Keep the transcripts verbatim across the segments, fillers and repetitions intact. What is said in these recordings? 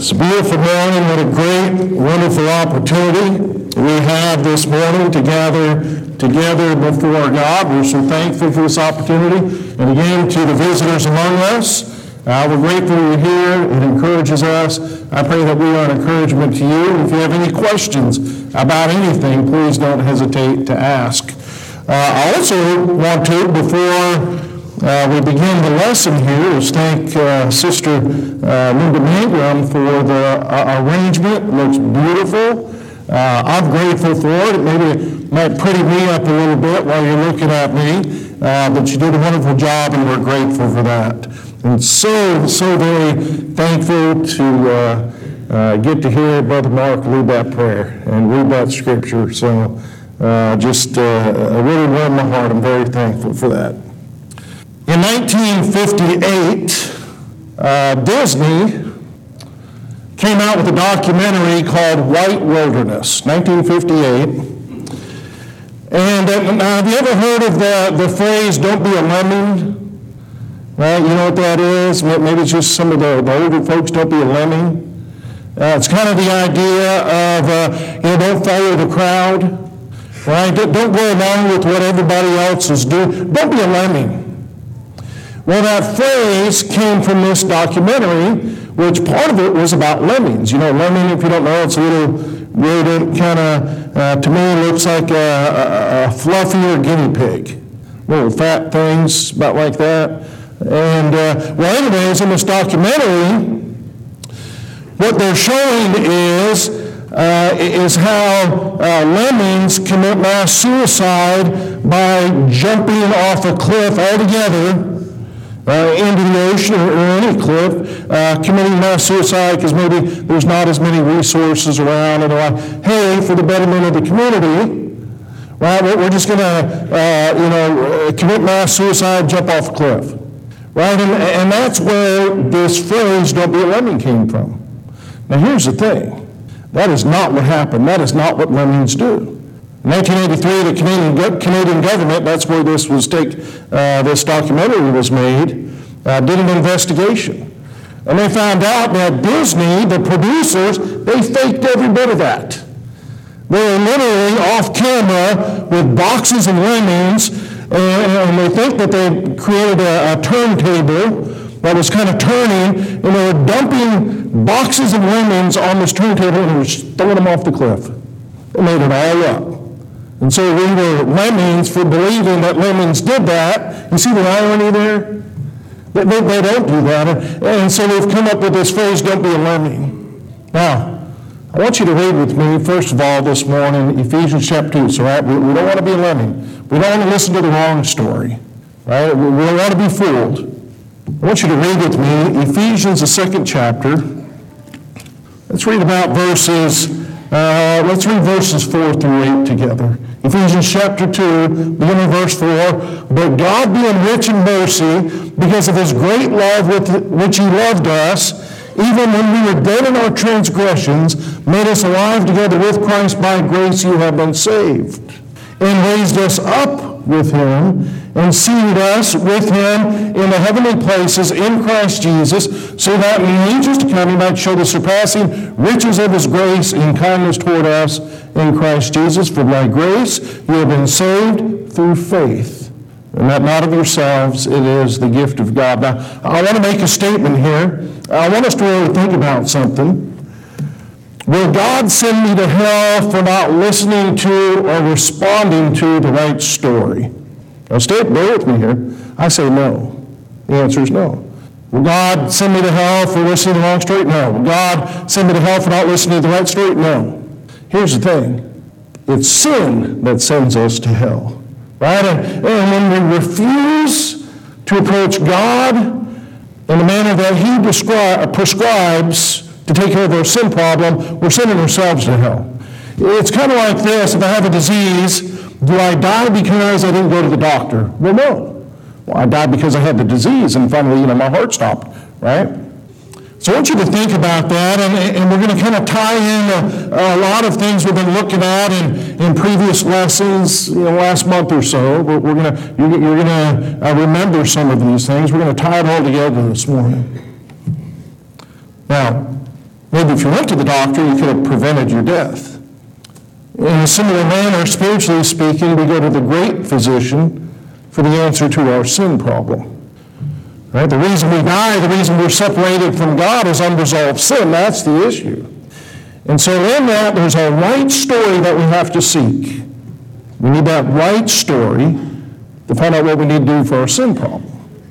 It's a beautiful morning. What a great, wonderful opportunity we have this morning to gather together before God. We're so thankful for this opportunity. And again, to the visitors among us, uh, we're grateful you're here. It encourages us. I pray that we are an encouragement to you. If you have any questions about anything, please don't hesitate to ask. Uh, I also want to, before Uh, we begin the lesson here, is thank uh, Sister uh, Linda Mangrum for the uh, arrangement. It looks beautiful. Uh, I'm grateful for it. Maybe it might pretty me up a little bit while you're looking at me, uh, but you did a wonderful job, and we're grateful for that. And so, so very thankful to uh, uh, get to hear Brother Mark lead that prayer and read that scripture. So uh, just uh, really warmed my heart. I'm very thankful for that. In nineteen fifty-eight, uh, Disney came out with a documentary called White Wilderness, nineteen fifty-eight. And uh, now, have you ever heard of the, the phrase, don't be a lemming? Right, you know what that is? Maybe it's just some of the, the older folks, don't be a lemming. Uh, it's kind of the idea of, uh, you know, don't follow the crowd. Right? Don't go along with what everybody else is doing. Don't be a lemming. Well, that phrase came from this documentary, which part of it was about lemmings. You know, lemming, if you don't know, it's a little rodent, kind of, uh, to me, looks like a, a, a fluffier guinea pig. Little fat things, about like that. And, uh, well, anyways, in this documentary, what they're showing is, uh, is how uh, lemmings commit mass suicide by jumping off a cliff altogether, Uh, into the ocean or, or any cliff, uh, committing mass suicide because maybe there's not as many resources around, and they're like, hey, for the betterment of the community, right, we're just going to, uh, you know, commit mass suicide, jump off a cliff, right? And, and that's where this phrase, don't be a lemming, came from. Now, here's the thing. That is not what happened. That is not what lemmings do. In nineteen eighty-three, the Canadian, Canadian government, that's where this was take, uh, this documentary was made, uh, did an investigation. And they found out that Disney, the producers, they faked every bit of that. They were literally off camera with boxes of lemmings, and, and they think that they created a, a turntable that was kind of turning, and they were dumping boxes of lemmings on this turntable and they were throwing them off the cliff. They made it all up. And so we were lemmings for believing that lemmings did that. You see the irony there? They, they, they don't do that. And, and so we've come up with this phrase, don't be a lemming. Now, I want you to read with me, first of all, this morning, Ephesians chapter two. So, right, we, we don't want to be a lemming. We don't want to listen to the wrong story. Right? We, we don't want to be fooled. I want you to read with me Ephesians, the second chapter. Let's read about verses, uh, let's read verses four through eight together. Ephesians chapter two, beginning verse four, but God being rich in mercy, because of his great love with which he loved us, even when we were dead in our transgressions, made us alive together with Christ. By grace you have been saved, and raised us up with him, and seated us with him in the heavenly places in Christ Jesus, so that in the ages to come he might show the surpassing riches of his grace and kindness toward us in Christ Jesus. For by grace you have been saved through faith, and that not of yourselves, it is the gift of God. Now, I want to make a statement here. I want us to really think about something. Will God send me to hell for not listening to or responding to the right story? Now, stay, bear with me here. I say no. The answer is no. Will God send me to hell for listening to the wrong story? No. Will God send me to hell for not listening to the right story? No. Here's the thing. It's sin that sends us to hell. Right? And, and when we refuse to approach God in the manner that he descri- prescribes to take care of our sin problem, we're sending ourselves to hell. It's kind of like this. If I have a disease, do I die because I didn't go to the doctor? Well, no. Well, I died because I had the disease, and finally, you know, my heart stopped, right? So I want you to think about that, and, and we're going to kind of tie in a, a lot of things we've been looking at in, in previous lessons, you know, last month or so. But we're going to, you're, you're going to uh, remember some of these things. We're going to tie it all together this morning. Now, Maybe if you went to the doctor, you could have prevented your death. In a similar manner, spiritually speaking, we go to the great physician for the answer to our sin problem. Right? The reason we die, the reason we're separated from God is unresolved sin. That's the issue. And so in that, there's a right story that we have to seek. We need that right story to find out what we need to do for our sin problem.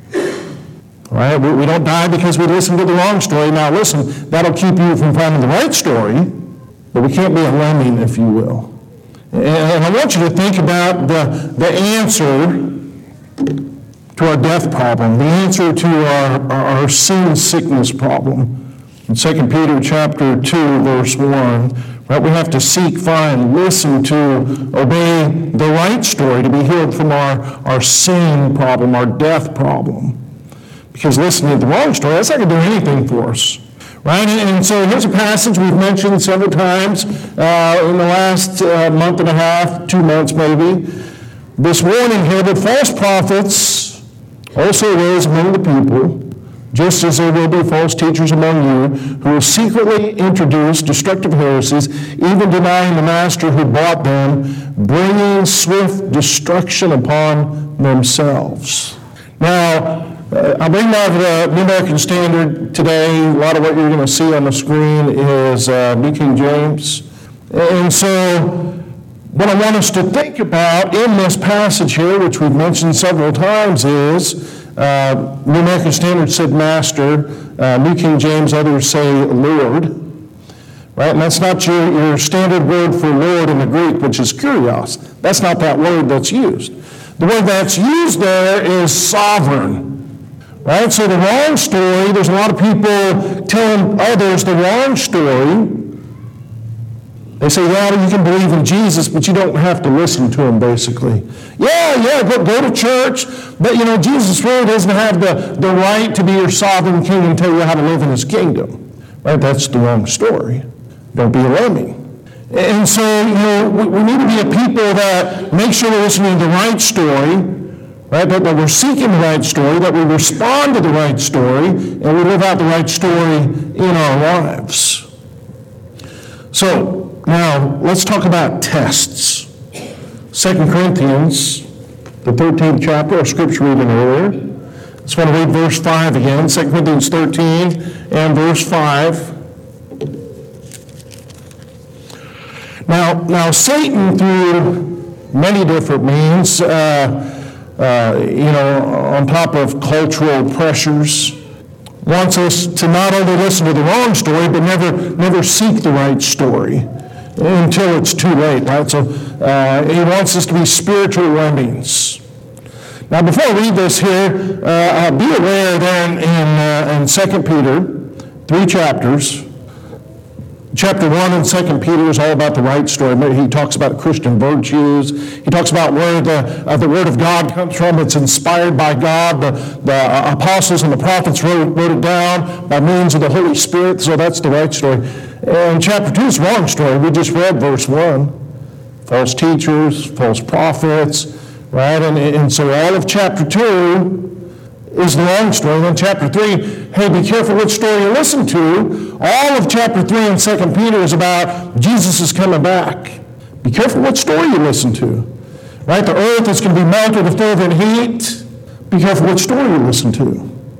All right? We, we don't die because we listen to the wrong story. Now listen, that'll keep you from finding the right story, but we can't be a lemming, if you will. And, and I want you to think about the, the answer to our death problem, the answer to our, our, our sin sickness problem. In Second Peter chapter two, verse one, right, we have to seek, find, listen to, obey the right story to be healed from our, our sin problem, our death problem. Because listening to the wrong story, that's not going to do anything for us. Right? And, and so here's a passage we've mentioned several times uh, in the last uh, month and a half, two months maybe. This warning here that false prophets also arose among the people, just as there will be false teachers among you, who will secretly introduce destructive heresies, even denying the master who bought them, bringing swift destruction upon themselves. Now, uh, I bring out the New American Standard today. A lot of what you're going to see on the screen is uh, New King James. And so, what I want us to think about in this passage here, which we've mentioned several times, is uh, New American Standard said master, uh, New King James, others say Lord. Right? And that's not your, your standard word for Lord in the Greek, which is kurios. That's not that word that's used. The word that's used there is sovereign. Right? So the wrong story, there's a lot of people telling others the wrong story. They say, yeah, you can believe in Jesus, but you don't have to listen to him, basically. Yeah, yeah, go, go to church, but, you know, Jesus really doesn't have the, the right to be your sovereign king and tell you how to live in his kingdom. Right? That's the wrong story. Don't be a lemming. And so, you know, we, we need to be a people that make sure we're listening to the right story, right? That, that we're seeking the right story, that we respond to the right story, and we live out the right story in our lives. So, now, let's talk about tests. Second Corinthians, the thirteenth chapter, our scripture reading earlier. I just want to read verse five again. Second Corinthians thirteen and verse five. Now, now Satan, through many different means, uh, uh, you know, on top of cultural pressures, wants us to not only listen to the wrong story, but never, never seek the right story until it's too late, right? So uh, he wants us to be spiritual lemmings. Now, before I read this here, uh, be aware then in, uh, in Second Peter, three chapters, chapter one in Second Peter is all about the right story. He talks about Christian virtues. He talks about where the, uh, the Word of God comes from. It's inspired by God. The, the apostles and the prophets wrote, wrote it down by means of the Holy Spirit. So that's the right story. And chapter two is the wrong story. We just read verse one. False teachers, false prophets, right? And, and so all of chapter two is the wrong story. And then chapter three, hey, be careful which story you listen to. All of chapter three in Second Peter is about Jesus is coming back. Be careful what story you listen to. Right? The earth is going to be melted with fervent heat. Be careful what story you listen to.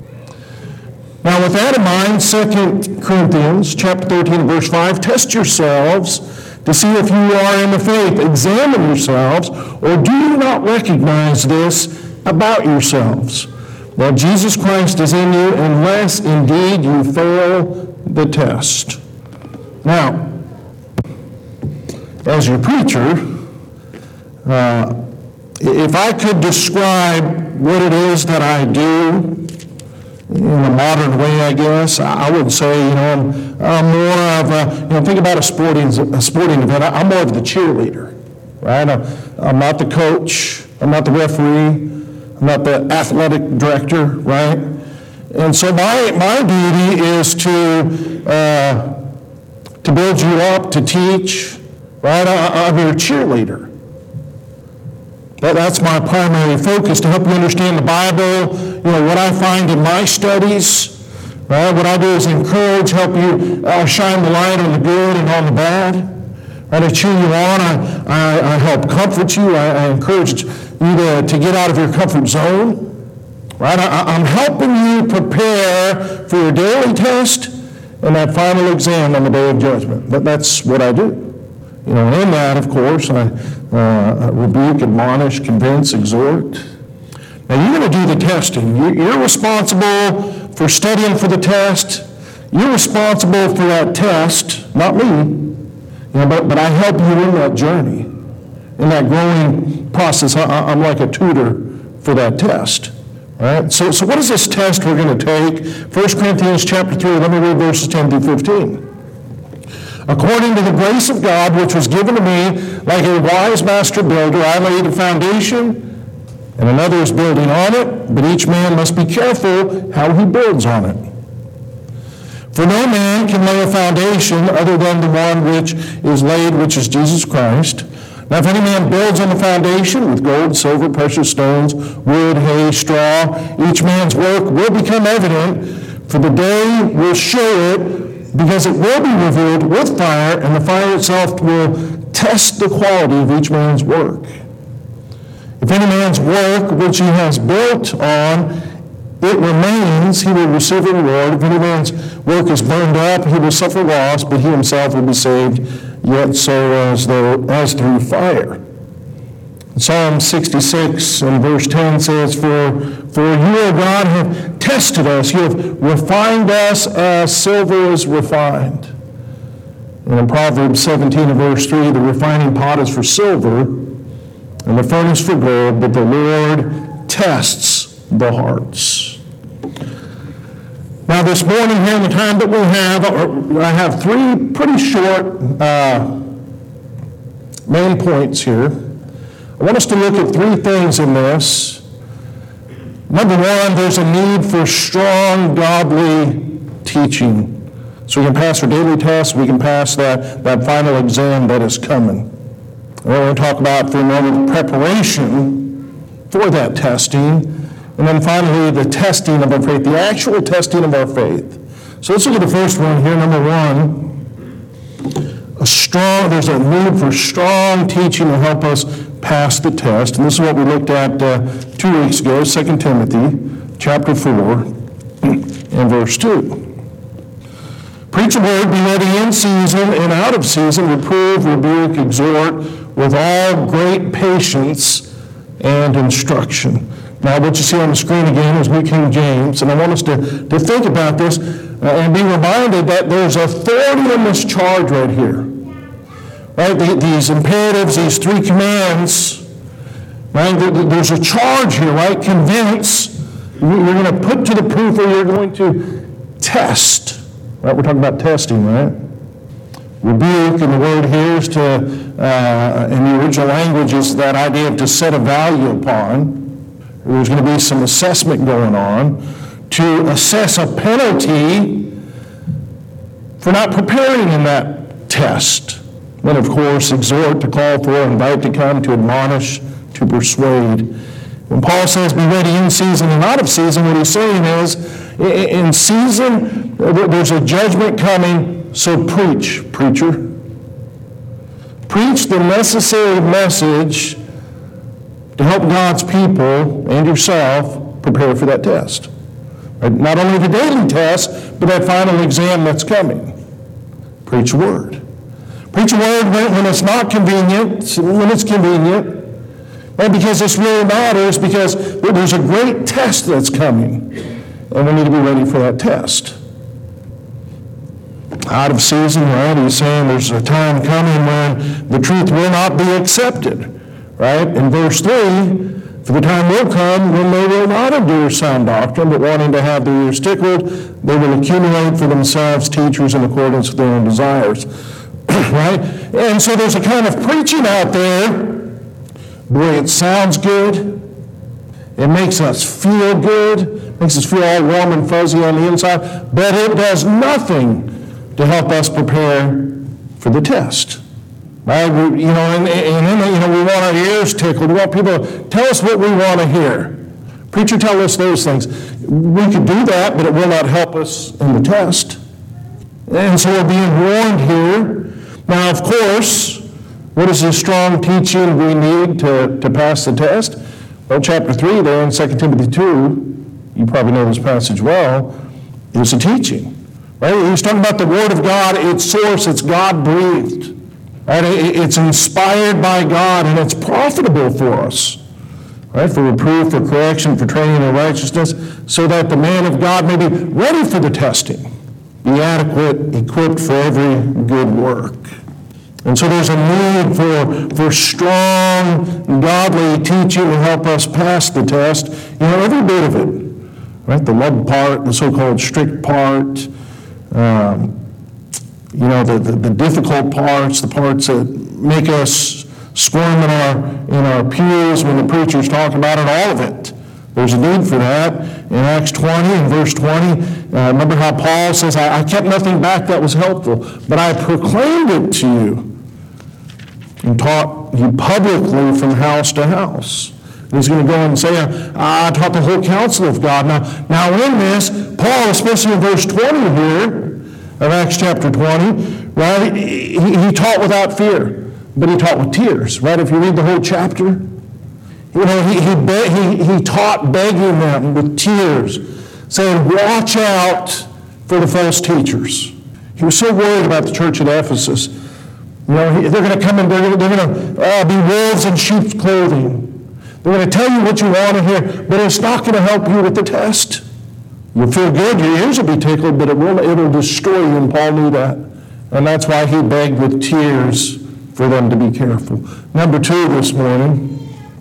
Now, with that in mind, Second Corinthians chapter thirteen, verse five, test yourselves to see if you are in the faith. Examine yourselves, or do you not recognize this about yourselves? Well, Jesus Christ is in you, unless indeed you fail the test. Now, as your preacher, uh, if I could describe what it is that I do in a modern way, I guess, I would say, you know, I'm, I'm more of a, you know, think about a sporting, a sporting event. I'm more of the cheerleader, right? I'm, I'm not the coach. I'm not the referee. I'm not the athletic director, right? And so my, my duty is to uh, to build you up, to teach, right? I, I'm your cheerleader. That, that's my primary focus, to help you understand the Bible, you know, what I find in my studies, Right? What I do is encourage, help you uh, shine the light on the good and on the bad. Right? I cheer you on. I, I, I help comfort you. I, I encourage you to, to get out of your comfort zone. Right? I, I'm helping you prepare for your daily test and that final exam on the day of judgment. But that's what I do. You know, in that, of course, I uh, rebuke, admonish, convince, exhort. Now, you're going to do the testing. You're responsible for studying for the test. You're responsible for that test, not me. You know, but, but I help you in that journey, in that growing process. I, I'm like a tutor for that test. Right? So, so what is this test we're going to take? First Corinthians chapter three, let me read verses ten through fifteen. According to the grace of God, which was given to me, like a wise master builder, I laid a foundation, and another is building on it, but each man must be careful how he builds on it. For no man can lay a foundation other than the one which is laid, which is Jesus Christ. Now if any man builds on the foundation with gold, silver, precious stones, wood, hay, straw, each man's work will become evident, for the day will show it, because it will be revealed with fire, and the fire itself will test the quality of each man's work. If any man's work which he has built on, it remains, he will receive a reward. If any man's work is burned up, he will suffer loss, but he himself will be saved, yet so as though as through fire. Psalm sixty-six and verse ten says, For, for you, O God, have tested us, you have refined us as silver is refined. And in Proverbs seventeen and verse three, the refining pot is for silver, and the furnace for gold, but the Lord tests the hearts. Now this morning here in the time that we have, I have three pretty short uh, main points here. I want us to look at three things in this. Number one, there's a need for strong, godly teaching. So we can pass our daily tests, we can pass that, that final exam that is coming. We're going to talk about for a moment preparation for that testing, and then finally the testing of our faith, the actual testing of our faith. So let's look at the first one here. Number one, a strong, there's a need for strong teaching to help us pass the test. And this is what we looked at uh, two weeks ago, Second Timothy chapter four and verse two. Preach a word, be ready in season and out of season, reprove, rebuke, exhort with all great patience and instruction. Now, what you see on the screen again is New King James, and I want us to, to think about this uh, and be reminded that there's authority in this charge right here. Right? The, these imperatives, these three commands, right? There's a charge here, right? Convince. You're going to put to the proof, or you're going to test. Right? We're talking about testing, right? Rebuke, and the word here is to, uh, in the original language, is that idea of to set a value upon. There's going to be some assessment going on to assess a penalty for not preparing in that test. Then, of course, exhort, to call for, invite to come, to admonish, to persuade. When Paul says be ready in season and out of season, what he's saying is, in season, there's a judgment coming, so preach, preacher. Preach the necessary message to help God's people and yourself prepare for that test. Not only the daily test, but that final exam that's coming. Preach a word. Preach a word when it's not convenient, when it's convenient, and because this really matters, because there's a great test that's coming, and we need to be ready for that test. Out of season, right? He's saying there's a time coming when the truth will not be accepted. Right? In verse three, for the time will come when they will not endure sound doctrine, but wanting to have their ears tickled, they will accumulate for themselves teachers in accordance with their own desires. Right? And so there's a kind of preaching out there. Boy, it sounds good. It makes us feel good. Makes us feel all warm and fuzzy on the inside. But it does nothing to help us prepare for the test. Right? We, you know, and, and then, you know, we want our ears tickled. We want people to tell us what we want to hear. Preacher, tell us those things. We could do that, but it will not help us in the test. And so we're being warned here. Now, of course, what is the strong teaching we need to, to pass the test? Well, chapter three there in Second Timothy two, you probably know this passage well, is a teaching. Right? He's talking about the Word of God, its source, it's God-breathed. Right? It's inspired by God, and it's profitable for us. Right? For reproof, for correction, for training in righteousness, so that the man of God may be ready for the testing, be adequate, equipped for every good work. And so there's a need for, for strong, godly teaching to help us pass the test. You know, every bit of it. Right? The love part, the so-called strict part, um, you know, the, the, the difficult parts, the parts that make us squirm in our, in our pews when the preacher's talking about it, all of it. There's a need for that. In Acts twenty, in verse twenty, uh, remember how Paul says, I, I kept nothing back that was helpful, but I proclaimed it to you and taught you publicly from house to house. He's going to go and say, I taught the whole counsel of God. Now, now in this, Paul, especially in verse twenty here, of Acts chapter twenty, right, he, he taught without fear, but he taught with tears, right? If you read the whole chapter, you know, he, he, be, he, he taught begging them with tears, saying, watch out for the false teachers. He was so worried about the church at Ephesus. You know, he, they're going to come in, they're going to, they're going to uh, be wolves in sheep's clothing. They're going to tell you what you want to hear, but it's not going to help you with the test. You'll feel good, your ears will be tickled, but it will, it'll destroy you, and Paul knew that. And that's why he begged with tears for them to be careful. Number two this morning,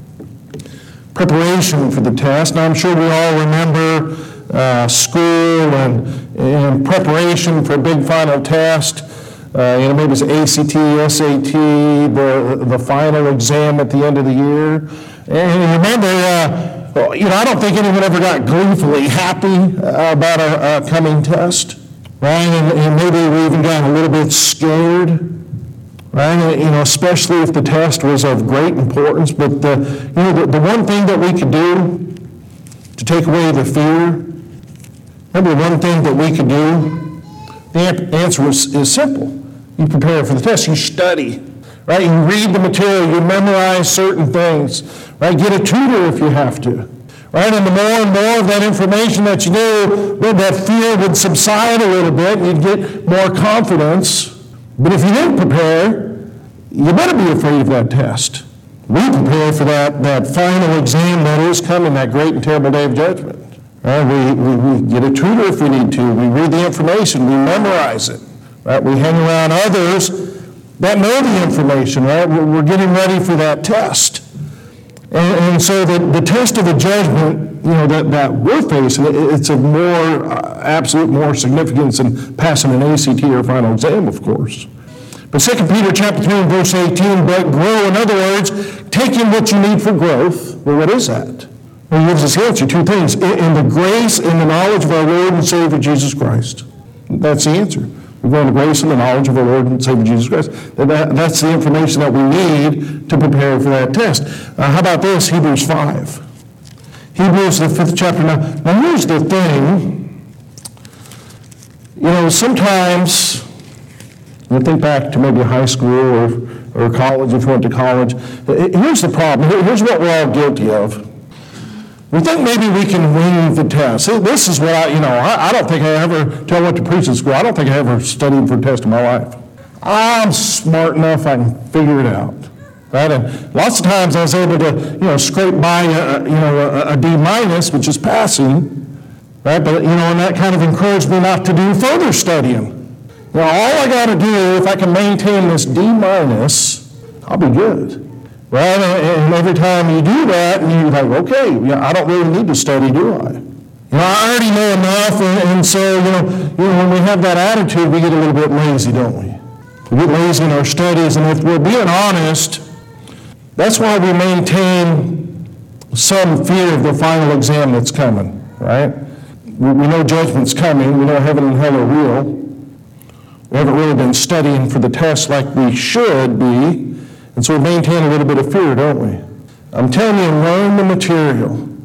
preparation for the test. Now, I'm sure we all remember uh, school and, and preparation for a big final test. Uh, you know, maybe it's A C T, S A T, the, the final exam at the end of the year. And remember, uh, well, you know, I don't think anyone ever got gleefully happy uh, about a, a coming test, right? And, and maybe we even got a little bit scared, right? And, you know, especially if the test was of great importance. But the, you know, the, the one thing that we could do to take away the fear, remember one thing that we could do, the answer is, is simple. You prepare for the test, you study. Right? You read the material, you memorize certain things, right? Get a tutor if you have to, right? And the more and more of that information that you knew, well, that fear would subside a little bit, and you'd get more confidence. But if you didn't prepare, you better be afraid of that test. We prepare for that, that final exam that is coming, that great and terrible day of judgment. Right? We, we, we get a tutor if we need to. We read the information, we memorize it. Right? We hang around others that know the information, right? We're getting ready for that test. And, and so the, the test of the judgment, you know, that, that we're facing, it's of more, uh, absolute more significance than passing an A C T or final exam, of course. But Second Peter chapter three and verse eighteen, but grow, in other words, take in what you need for growth. Well, what is that? Well, he gives us the answer, two things. In, in the grace and the knowledge of our Lord and Savior Jesus Christ. That's the answer. We grow in the grace and the knowledge of our Lord and Savior Jesus Christ. That, that's the information that we need to prepare for that test. Uh, how about this? Hebrews five. Hebrews, the fifth chapter. Now, now here's the thing. You know, sometimes, you think back to maybe high school or, or college, if you went to college. Here's the problem. Here's what we're all guilty of. We think maybe we can wing the test. This is what I, you know, I, I don't think I ever, till I went to preaching school, I don't think I ever studied for a test in my life. I'm smart enough, I can figure it out. Right? And lots of times I was able to, you know, scrape by, a, you know, a, a D minus, which is passing. Right? But, you know, and that kind of encouraged me not to do further studying. You know, all I got to do, if I can maintain this D minus, I'll be good. Right? And every time you do that, and you're like, okay, yeah, I don't really need to study, do I? You know, I already know enough, and, and so, you know, you know, when we have that attitude, we get a little bit lazy, don't we? We get lazy in our studies, and if we're being honest, that's why we maintain some fear of the final exam that's coming, right? We, we know judgment's coming. We know heaven and hell are real. We haven't really been studying for the test like we should be. And so we maintain a little bit of fear, don't we? I'm telling you, learn the material.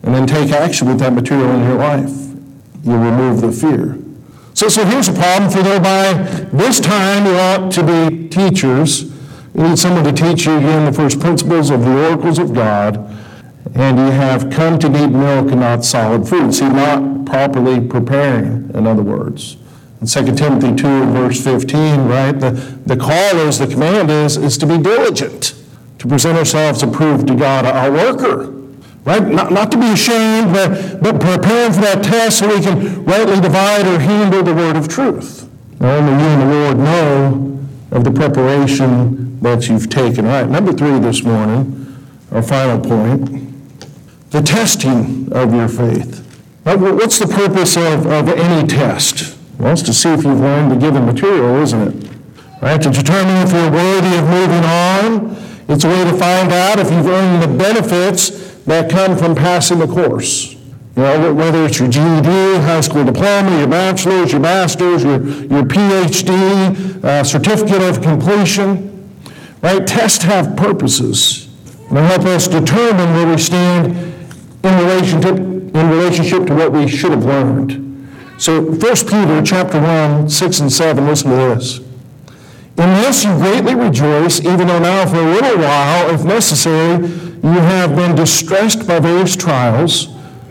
and then take action with that material in your life. You'll remove the fear. So, so here's a problem, for though by this time you ought to be teachers, you need someone to teach you again the first principles of the oracles of God, and you have come to need milk and not solid food. See, not properly preparing, in other words. In Second Timothy two, verse fifteen, right, the, the call is, the command is, is to be diligent, to present ourselves approved to God, our worker, right? Not, not to be ashamed, but, but preparing for that test so we can rightly divide or handle the word of truth. Now, only you and the Lord know of the preparation that you've taken. All right, number three this morning, our final point, the testing of your faith. Right, what's the purpose of, of any test? Well, it's to see if you've learned the given material, isn't it? Right, to determine if you're worthy of moving on. It's a way to find out if you've earned the benefits that come from passing the course. You know, whether it's your G E D, high school diploma, your bachelor's, your master's, your, your P H D, uh, certificate of completion. Right? Tests have purposes. They help us determine where we stand in relationship, in relationship to what we should have learned. So First Peter chapter one, six and seven, listen to this. In this you greatly rejoice, even though now for a little while, if necessary, you have been distressed by various trials,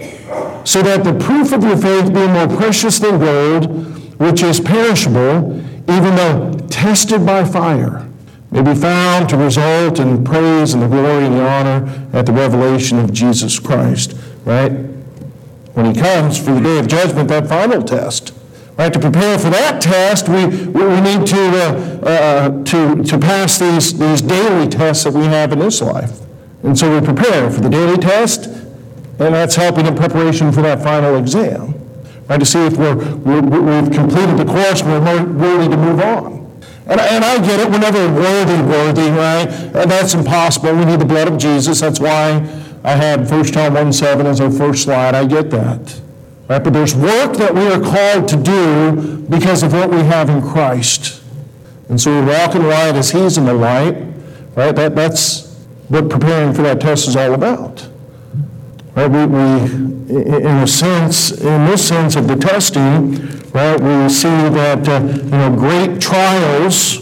so that the proof of your faith, being more precious than gold, which is perishable, even though tested by fire, may be found to result in praise and the glory and the honor at the revelation of Jesus Christ. Right? When he comes for the day of judgment, that final test. Right? To prepare for that test, we, we, we need to, uh, uh, to, to pass these, these daily tests that we have in this life. And so we prepare for the daily test, and that's helping in preparation for that final exam. Right? To see if we're, we're, we've completed the course and we're worthy to move on. And, and I get it, we're never worthy, worthy, right? And that's impossible. We need the blood of Jesus. That's why I had First John one seven as our first slide. I get that. Right? But there's work that we are called to do because of what we have in Christ. And so we walk in the light as he's in the light. Right? That, that's what preparing for that test is all about. Right? We, we, in a sense, in this sense of the testing, right, we see that uh, you know, great trials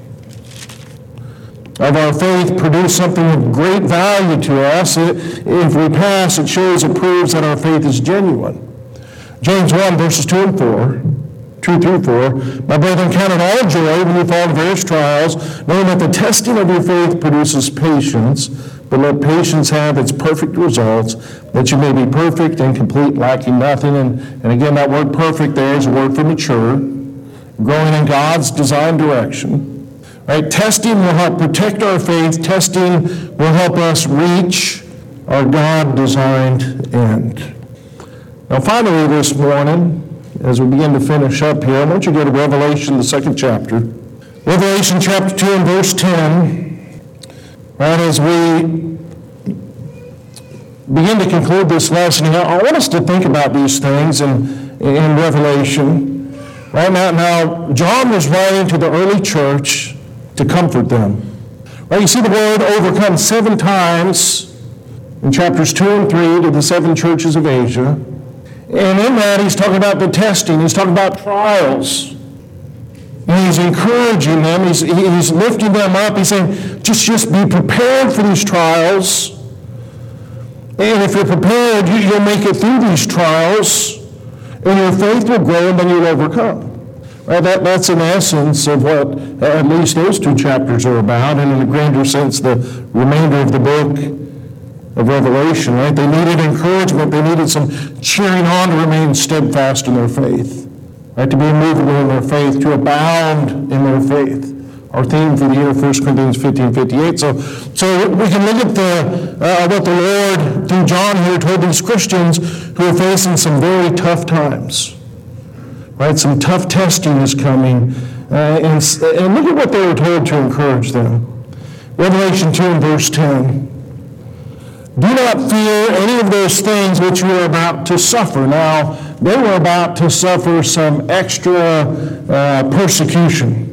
of our faith produce something of great value to us. If we pass, it shows, it proves that our faith is genuine. James one, verses two and four, two through four, my brethren, count it all joy when you fall into various trials, knowing that the testing of your faith produces patience, but let patience have its perfect results, that you may be perfect and complete, lacking nothing. And, and again, that word perfect there is a word for mature, growing in God's designed direction. Right? Testing will help protect our faith. Testing will help us reach our God-designed end. Now, finally, this morning, as we begin to finish up here, I want you to go to Revelation, the second chapter. Revelation chapter two and verse ten. Right, as we begin to conclude this lesson, I want us to think about these things in, in Revelation. Right now, now, John was writing to the early church to comfort them. Right, you see the word overcome seven times in chapters two and three to the seven churches of Asia. And in that, he's talking about the testing. He's talking about trials. And he's encouraging them. He's, he's lifting them up. He's saying, just, just be prepared for these trials. And if you're prepared, you, you'll make it through these trials. And your faith will grow, and then you'll overcome. Right? That, that's in essence of what at least those two chapters are about. And in a grander sense, the remainder of the book of Revelation. Right? They needed encouragement. They needed some cheering on to remain steadfast in their faith. Right, to be immovable in their faith, to abound in their faith. Our theme for the year, First Corinthians fifteen fifty-eight. So, so we can look at the uh, what the Lord, through John here, told these Christians who are facing some very tough times. Right, some tough testing is coming. Uh, and, and look at what they were told to encourage them. Revelation two and verse ten. Do not fear any of those things which you are about to suffer. Now, they were about to suffer some extra uh, persecution,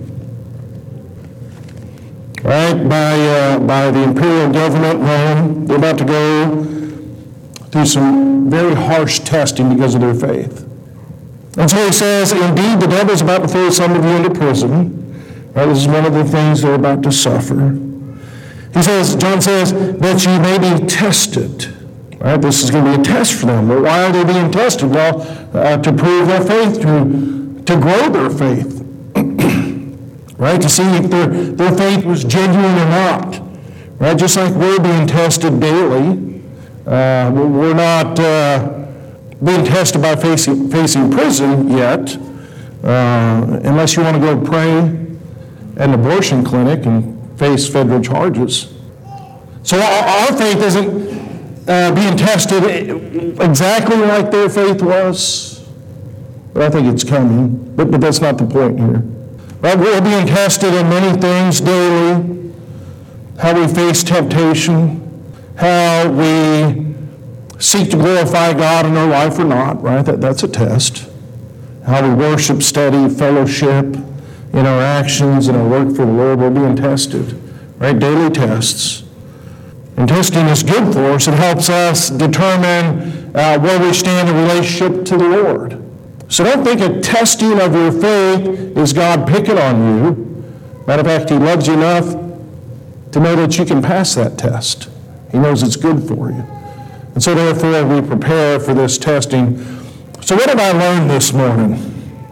right, by, uh, by the imperial government, Rome. They're about to go through some very harsh testing because of their faith. And so he says, indeed, the devil is about to throw some of you into prison. Right, this is one of the things they're about to suffer. He says, John says, that you may be tested. Right, this is going to be a test for them. Well, why are they being tested? Well, uh, to prove their faith, to, to grow their faith. Right, to see if their, their faith was genuine or not. Right, just like we're being tested daily. Uh, we're not uh, being tested by facing, facing prison yet, uh, unless you want to go pray at an abortion clinic and face federal charges. So our, our faith isn't uh, being tested exactly like their faith was, but I think it's coming. But, but that's not the point here. Right? We're being tested in many things daily. How we face temptation, how we seek to glorify God in our life or not, right? That, that's a test. How we worship, study, fellowship, in our actions and our work for the Lord, we're being tested, right? Daily tests. And testing is good for us. It helps us determine uh, where we stand in relationship to the Lord. So don't think a testing of your faith is God picking on you. Matter of fact, he loves you enough to know that you can pass that test. He knows it's good for you. And so therefore, we prepare for this testing. So what did I learn this morning?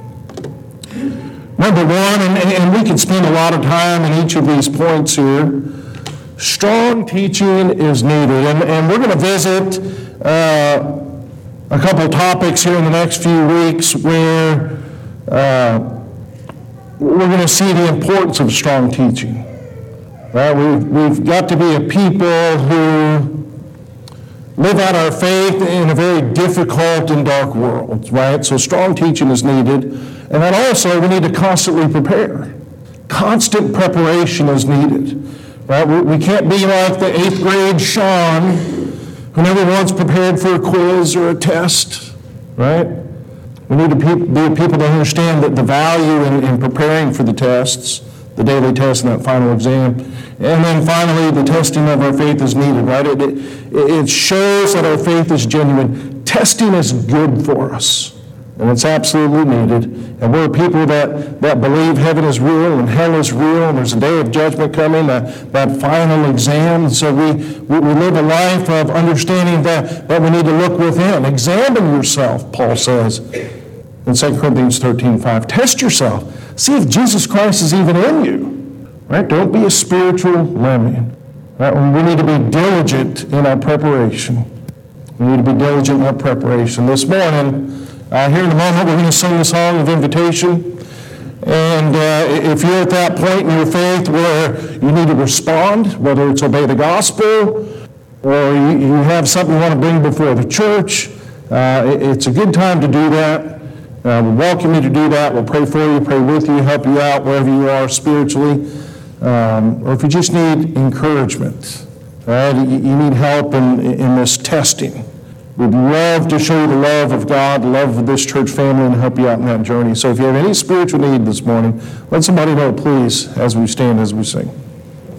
Number one, and, and we could spend a lot of time in each of these points here, strong teaching is needed. And, and we're going to visit uh, a couple topics here in the next few weeks where uh, we're going to see the importance of strong teaching. Right? We've, we've got to be a people who live out our faith in a very difficult and dark world, right? So strong teaching is needed. And then also, we need to constantly prepare. Constant preparation is needed, right? We, we can't be like the eighth grade Sean, who never once prepared for a quiz or a test, right? We need to pe- be a people that understand that the value in, in preparing for the tests, the daily test and that final exam. And then finally, the testing of our faith is needed, right? It, it, it shows that our faith is genuine. Testing is good for us, and it's absolutely needed. And we're people that, that believe heaven is real and hell is real, and there's a day of judgment coming, that, that final exam. And so we, we, we live a life of understanding that, that we need to look within. Examine yourself, Paul says in Second Corinthians thirteen five. Test yourself. See if Jesus Christ is even in you. Right? Don't be a spiritual lemming. Right? We need to be diligent in our preparation. We need to be diligent in our preparation. This morning, uh, here in a moment, we're going to sing the song of invitation. And uh, if you're at that point in your faith where you need to respond, whether it's obey the gospel or you, you have something you want to bring before the church, uh, it, it's a good time to do that. Uh, we welcome you to do that. We'll pray for you, pray with you, help you out wherever you are spiritually. Um, or if you just need encouragement, right? You, you need help in, in this testing. We'd love to show you the love of God, the love of this church family, and help you out in that journey. So if you have any spiritual need this morning, let somebody know, please, as we stand, as we sing.